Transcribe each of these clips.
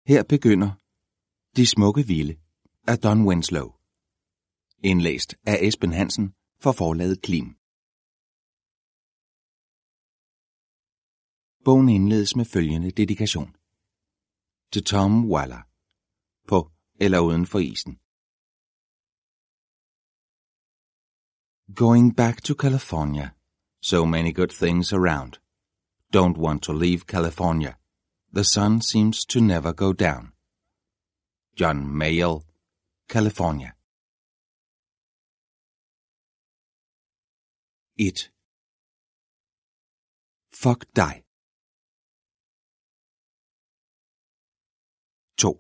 Her begynder De smukke vilde af Don Winslow. Indlæst af Esben Hansen for forlaget Klim. Bogen indledes med følgende dedikation. Til Tom Waller. På eller uden for isen. Going back to California. So many good things around. Don't want to leave California. The sun seems to never go down. John Mayall, California. 1. Fuck dig. 2.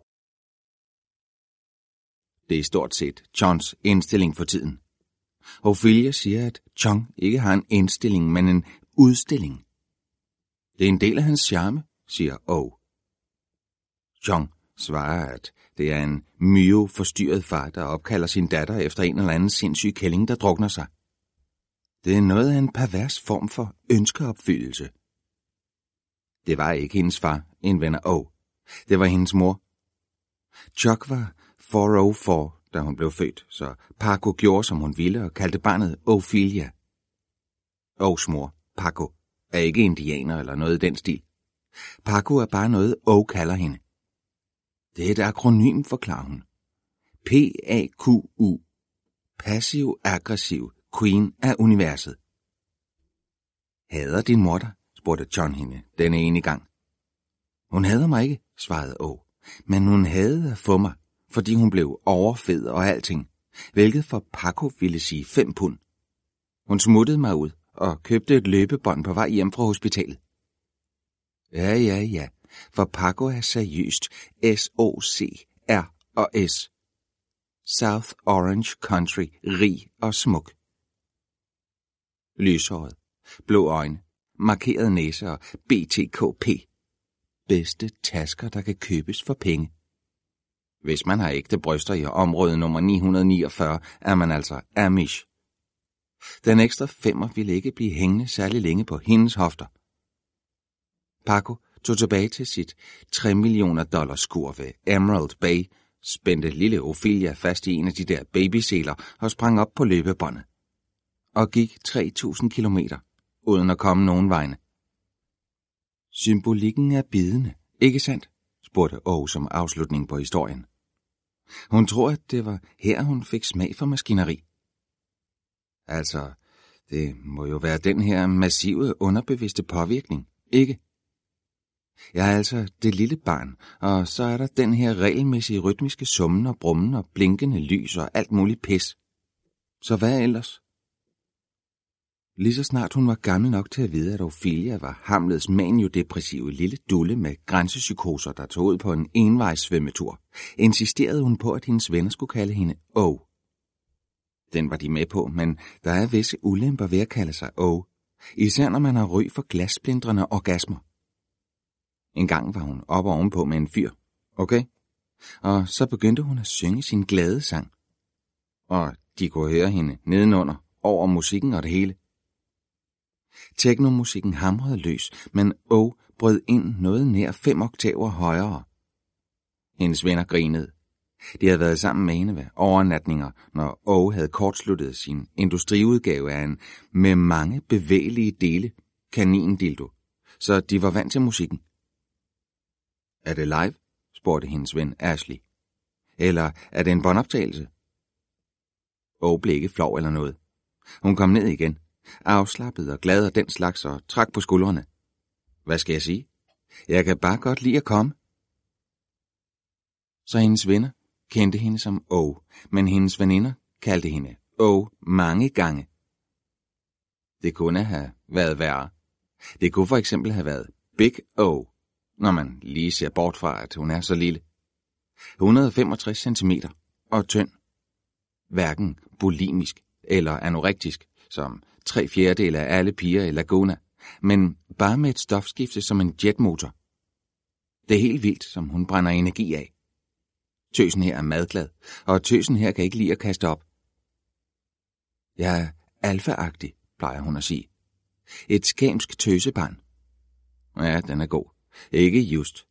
Det er stort set Johns indstilling for tiden. Ophelia siger, at John ikke har en indstilling, men en udstilling. Det er en del af hans charme, siger O. John svarer, at det er en myo-forstyrret far, der opkalder sin datter efter en eller anden sindssyg kælling, der drukner sig. Det er noget af en pervers form for ønskeopfyldelse. Det var ikke hendes far, en ven af O. Det var hendes mor. Chuck var 404, da hun blev født, så Paco gjorde, som hun ville, og kaldte barnet Ophelia. O's mor, Paco, er ikke indianer eller noget i den stil. Paco er bare noget, O kalder hende. Det er et akronym, forklarer hun. P-A-Q-U. Passiv-aggressiv Queen af universet. Hader din mor dig? Spurgte John hende denne ene gang. Hun hader mig ikke, svarede O, men hun hadede at få mig, fordi hun blev overfed og alting, hvilket for Paco ville sige 5 pund. Hun smuttede mig ud og købte et løbebånd på vej hjem fra hospitalet. Ja, for Paco er seriøst S-O-C-R og S. South Orange Country, rig og smuk. Lyshåret, blå øjne, markeret næse og BTKP. Bedste tasker, der kan købes for penge. Hvis man har ægte bryster i område nummer 949, er man altså Amish. Den ekstra 5'er ville ikke blive hængende særlig længe på hendes hofter. Paco tog tilbage til sit $3 millioner skur ved Emerald Bay, spændte lille Ophelia fast i en af de der babyseler og sprang op på løbebåndet. Og gik 3.000 kilometer, uden at komme nogen vegne. Symbolikken er bidende, ikke sandt? Spurgte O som afslutning på historien. Hun tror, at det var her, hun fik smag for maskineri. Altså, det må jo være den her massive underbevidste påvirkning, ikke? Jeg er altså det lille barn, og så er der den her regelmæssige rytmiske summen og brummen og blinkende lys og alt muligt pis. Så hvad ellers? Lige så snart hun var gammel nok til at vide, at Ophelia var Hamlets maniodepressive lille dulle med grænsepsykoser, der tog ud på en envejssvømmetur, insisterede hun på, at hendes venner skulle kalde hende O. Den var de med på, men der er visse ulemper ved at kalde sig O, især når man har ry for glassplintrende orgasmer. En gang var hun oppe ovenpå med en fyr, okay? Og så begyndte hun at synge sin glade sang. Og de kunne høre hende nedenunder, over musikken og det hele. Teknomusikken hamrede løs, men O brød ind noget nær 5 oktaver højere. Hendes venner grinede. De havde været sammen med hende ved overnatninger, når O havde kortsluttet sin industriudgave af en med mange bevægelige dele kanindildo, så de var vant til musikken. Er det live? Spurgte hendes ven Ashley. Eller er det en båndoptagelse? O blev ikke flov eller noget. Hun kom ned igen, afslappet og glad og den slags, og trak på skuldrene. Hvad skal jeg sige? Jeg kan bare godt lide at komme. Så hendes venner kendte hende som O, men hendes veninder kaldte hende O mange gange. Det kunne have været værre. Det kunne for eksempel have været Big O, når man lige ser bort fra, at hun er så lille. 165 cm og tynd. Hverken bulimisk eller anorektisk, som 3/4 af alle piger i Laguna, men bare med et stofskifte som en jetmotor. Det er helt vildt, som hun brænder energi af. Tøsen her er madglad, og tøsen her kan ikke lide at kaste op. Jeg er alfa-agtig, plejer hun at sige. Et skæmsk tøsebarn. Ja, den er god. Ikke just.